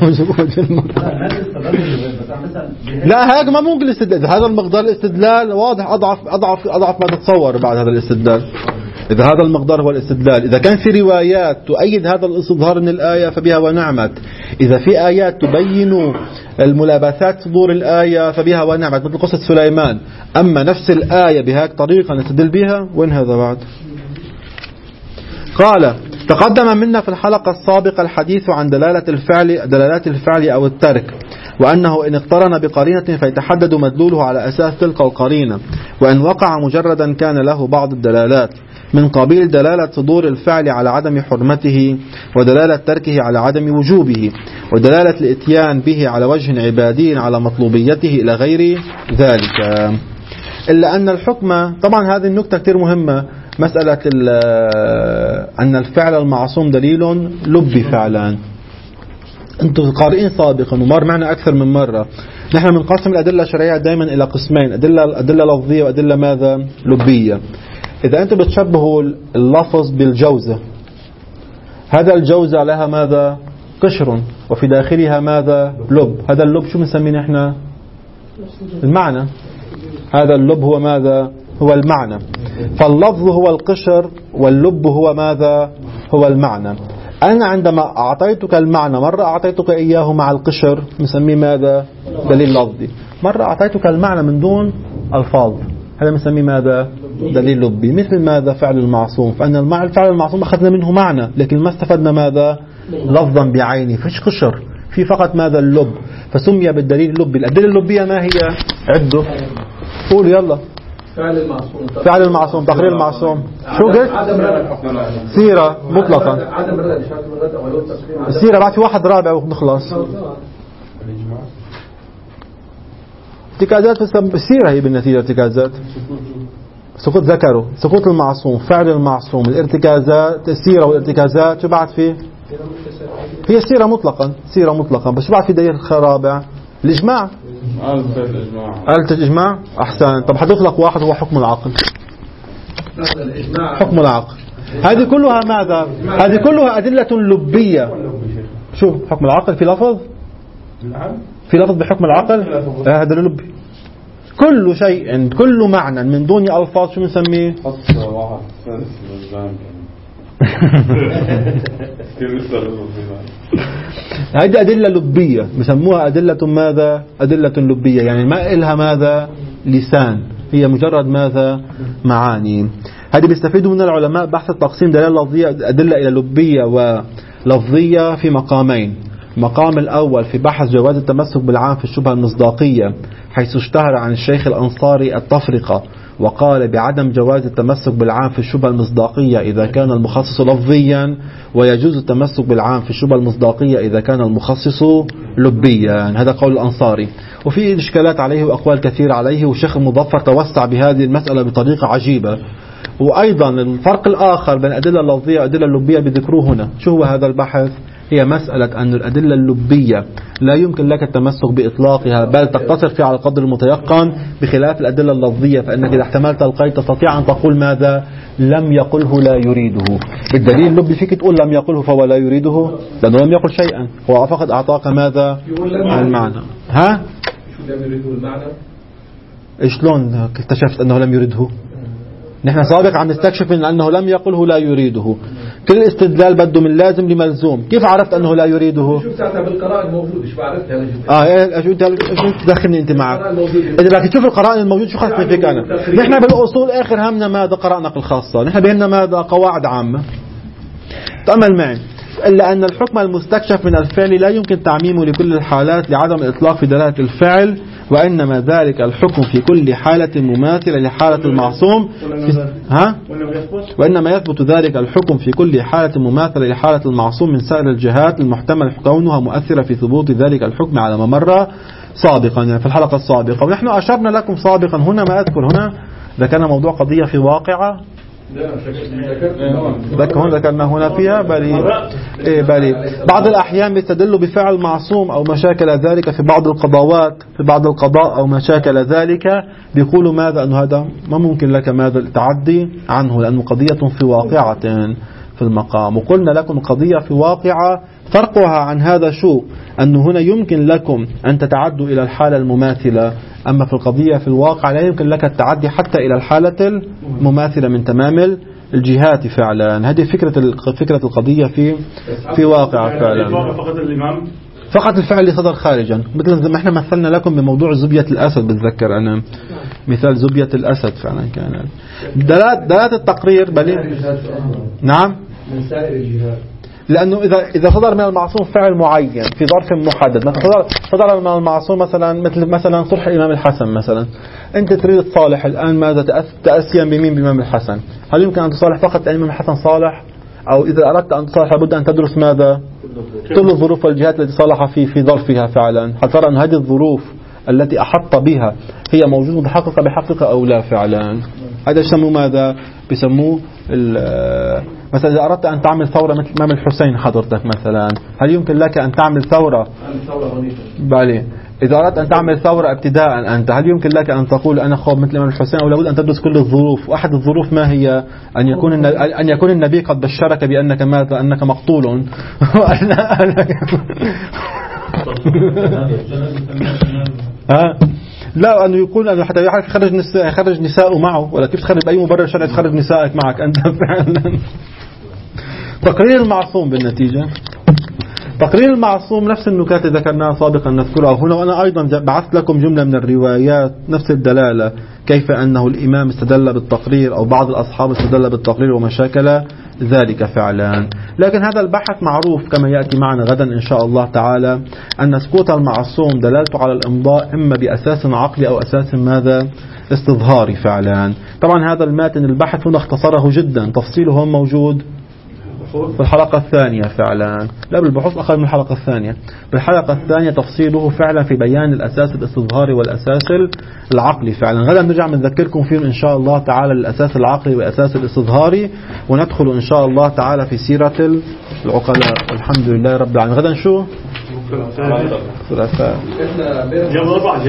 لا هيك ما ممكن الاستدلال. هذا المقدار الاستدلال واضح أضعف أضعف أضعف ما تتصور بعد هذا الاستدلال. إذا هذا المقدار هو الاستدلال، إذا كان في روايات تؤيد هذا الاستظهار من الآية فبها ونعمت. إذا في آيات تبين الملابسات صدور الآية فبها ونعمت، مثل قصة سليمان. أما نفس الآية بهذه الطريقة نستدل بها، وين هذا بعد؟ قال تقدم منا في الحلقة السابقة الحديث عن دلالة الفعل دلالات الفعل أو الترك، وأنه إن اقترن بقرينة فيتحدد مدلوله على أساس تلك القرينة، وإن وقع مجردا كان له بعض الدلالات من قبيل دلالة صدور الفعل على عدم حرمته، ودلالة تركه على عدم وجوبه، ودلالة الاتيان به على وجه عبادي على مطلوبيته إلى غير ذلك. إلا أن الحكم، طبعا هذه النكتة كتير مهمة، مسألة أن الفعل المعصوم دليل لبي فعلا. أنتم قارئين سابقا ومر معنا أكثر من مرة، نحن بنقسم الأدلة الشرعية دائما إلى قسمين، أدلة أدلة لفظية وأدلة ماذا؟ لبية. إذا أنتم بتشبهوا اللفظ بالجوزة، هذا الجوزة لها ماذا؟ قشر وفي داخلها ماذا؟ لب. هذا اللب شو بنسميه نحن؟ المعنى. هذا اللب هو ماذا؟ هو المعنى. فاللفظ هو القشر واللب هو ماذا؟ هو المعنى. أنا عندما أعطيتك المعنى مرة أعطيتك إياه مع القشر نسميه ماذا؟ دليل لفظي. مرة أعطيتك المعنى من دون ألفاظ، هذا نسميه ماذا؟ دليل لبي. مثل ماذا؟ فعل المعصوم، فأن الفعل المعصوم أخذنا منه معنى لكن ما استفدنا ماذا؟ لفظا بعينه، فيش قشر، في فقط ماذا؟ اللب، فسمي بالدليل اللبي. الأدلة اللبية ما هي؟ عده. قول يلا. فعل المعصوم فعل المعصوم تقرير المعصوم شو قلت؟ سيرة مطلقا. السيرة بعد في واحد رابع ونخلص. ارتكازات في السيرة هي بالنتيجة ارتكازات. سقوط ذكره، سقوط المعصوم، فعل المعصوم، الارتكازات، السيرة والارتكازات. شو بعد فيه؟ هي السيرة مطلقا، سيرة مطلقا، بس شو بعد في دليل رابع؟ الإجماع. آلة الإجماع. أحسن. طب حتطلق واحد هو حكم العقل. حكم العقل. هذه كلها ماذا؟ هذه كلها أدلة لبية. شو حكم العقل؟ في لفظ؟ في لفظ بحكم العقل؟ هذا لبي. كل شيء كل معنى من دون ألفاظ شو بنسميه؟ هذه أدلة لبية بسموها أدلة ماذا؟ أدلة لبية، يعني ما إلها ماذا؟ لسان، هي مجرد ماذا؟ معاني. هذه بيستفيدوا من العلماء بحث تقسيم دلالة لفظية أدلة إلى لبية ولفظية في مقامين. المقام الأول في بحث جواز التمسك بالعام في الشبهة المصداقية، حيث اشتهر عن الشيخ الأنصاري التفرقة وقال بعدم جواز التمسك بالعام في الشبهة المصداقية إذا كان المخصص لفظيا، ويجوز التمسك بالعام في الشبهة المصداقية إذا كان المخصص لبيا. هذا قول الأنصاري، وفي إشكالات عليه وأقوال كثيرة عليه، والشيخ المظفر توسع بهذه المسألة بطريقة عجيبة. وأيضا الفرق الآخر بين الأدلة اللفظية والأدلة اللبية بذكروه هنا. شو هو هذا البحث؟ هي مسألة أن الأدلة اللبية لا يمكن لك التمسك بإطلاقها، بل تقتصر فيها على القدر المتيقن، بخلاف الأدلة اللفظية فإنك إذا احتملت القيد تستطيع أن تقول ماذا؟ لم يقله لا يريده. بالدليل اللبي فيك تقول لم يقله فهو لا يريده، لأنه لم يقل شيئا، هو فقط أعطاك ماذا؟ المعنى. ها؟ شو لم يريده المعنى؟ شلون اكتشفت أنه لم يريده؟ نحن سابق عم نستكشف من أنه لم يقله لا يريده. كل استدلال بده من لازم لملزوم. كيف عرفت أنه لا يريده؟ شوف ساعتها بالقرائن الموجودة شو بعرفت أنا جدا. اه ايه شو انت شو تدخلني انت معك؟ اذا بدك تشوف القرائن الموجود شو خصني فيك انا؟ نحن بالاصول اخر همنا ماذا؟ قرأنا الخاصة. نحن بهمنا ماذا؟ قواعد عامة. تأمل معي. إلا أن الحكم المستكشف من الفعل لا يمكن تعميمه لكل الحالات لعدم الإطلاق في دلالة الفعل، وإنما ذلك الحكم في كل حالة مماثلة لحالة المعصوم في ها؟ وإنما يثبت ذلك الحكم في كل حالة مماثلة لحالة المعصوم من سائر الجهات المحتمل كونها مؤثرة في ثبوت ذلك الحكم على ما مر سابقا، يعني في الحلقة السابقة. ونحن أشرنا لكم سابقا هنا ما أذكر هنا ذكرنا موضوع قضية في واقعة ذكر هنا ذكرنا هنا فيها بل إيه بل بعض الأحيان بيستدلوا بفعل معصوم أو مشاكل ذلك في بعض القضاوات في بعض القضاء أو مشاكل ذلك بيقولوا ماذا أنه هذا ما ممكن لك ماذا التعدي عنه لأنه قضية في واقعة في المقام. وقلنا لكم قضية في واقعة فرقها عن هذا شو؟ أنه هنا يمكن لكم أن تتعدوا إلى الحالة المماثلة، أما في القضية في الواقع لا يمكن لك التعدي حتى إلى الحالة المماثلة من تمام الجهات فعلا. هذه فكرة فكرة القضية في في واقع فعلا. فقط الإمام فقط الفعل اللي صدر خارجا، مثل ما احنا مثلنا لكم بموضوع زبية الأسد. بتذكر أنا مثال زبية الأسد فعلا كان دلالة دلالة التقرير بل نعم من سائر الجهات، لأنه إذا إذا صدر من المعصوم فعل معين في ظرف محدد، مثلا صدر صدر من المعصوم مثلا مثل مثلا صلح الإمام الحسن مثلا، أنت تريد تصالح الآن ماذا تأسيا بمين؟ بإمام الحسن. هل يمكن أن تصالح فقط لأن الإمام الحسن صالح؟ أو إذا أردت أن تصالح لابد أن تدرس ماذا؟ كل الظروف والجهات التي صالح في في ظرفها فعلا، حتى ترى أن هذه الظروف التي أحط بها هي موجودة بحقيقة بحقيقة أو لا فعلا. هذا يسموه ماذا؟ بيسموه مثلا إذا أردت أن تعمل ثورة مثل الإمام الحسين حضرتك مثلا، هل يمكن لك أن تعمل ثورة؟ بالي إذا أردت أن تعمل ثورة ابتداء أنت، هل يمكن لك أن تقول أنا خوف مثل الإمام الحسين؟ أو لابد أن تدرس كل الظروف. وأحد الظروف ما هي؟ أن يكون أن يكون النبي قد بشرك بأنك ماذا؟ أنك مقتول. ها؟ لا أنه يكون أنه حتى يعرف يخرج نساء يخرج نساءه معه، ولا كيف تخرج بأي مبرر شرعي تخرج نسائك معك أنت فعلا. تقرير المعصوم بالنتيجة. تقرير المعصوم نفس النكات اللي ذكرناها سابقا نذكرها هنا، وأنا أيضا بعثت لكم جملة من الروايات نفس الدلالة، كيف أنه الإمام استدل بالتقرير أو بعض الأصحاب استدل بالتقرير ومشاكل ذلك فعلا. لكن هذا البحث معروف كما يأتي معنا غدا إن شاء الله تعالى، أن سكوت المعصوم دلالته على الإمضاء إما بأساس عقلي أو أساس ماذا؟ استظهاري فعلا. طبعا هذا الماتن البحث هنا اختصره جدا، تفصيله موجود في الحلقة الثانية فعلا، لا بالبحوث أقل من الحلقة الثانية. بالحلقة الثانية تفصيله فعلا في بيان الأساس الاستظهاري والأساس العقلي فعلا. غدا نرجع نذكركم فيهم إن شاء الله تعالى الأساس العقلي والأساس الاستظهاري، وندخل إن شاء الله تعالى في سيرة العقلاء. الحمد لله رب العالمين. غدا شو؟ ثلاثاء.